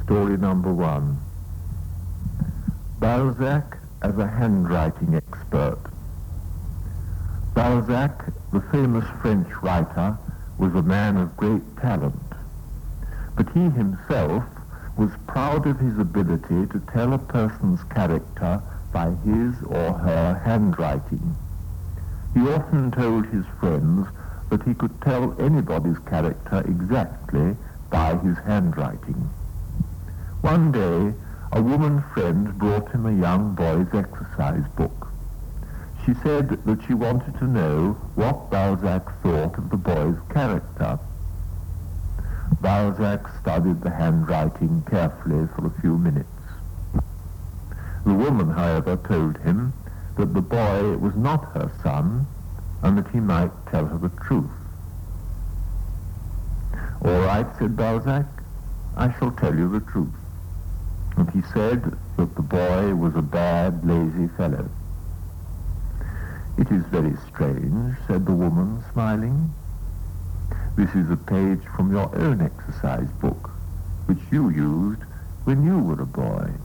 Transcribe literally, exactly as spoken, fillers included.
Story number one. Balzac as a handwriting expert. Balzac, the famous French writer, was a man of great talent, but he himself was proud of his ability to tell a person's character by his or her handwriting. He often told his friends that he could tell anybody's character exactly by his handwriting. One day, a woman friend brought him a young boy's exercise book. She said that she wanted to know what Balzac thought of the boy's character. Balzac studied the handwriting carefully for a few minutes. The woman, however, told him that the boy was not her son and that he might tell her the truth. "All right," said Balzac, "I shall tell you the truth." And he said that the boy was a bad, lazy fellow. "It is very strange," said the woman, smiling. "This is a page from your own exercise book, which you used when you were a boy."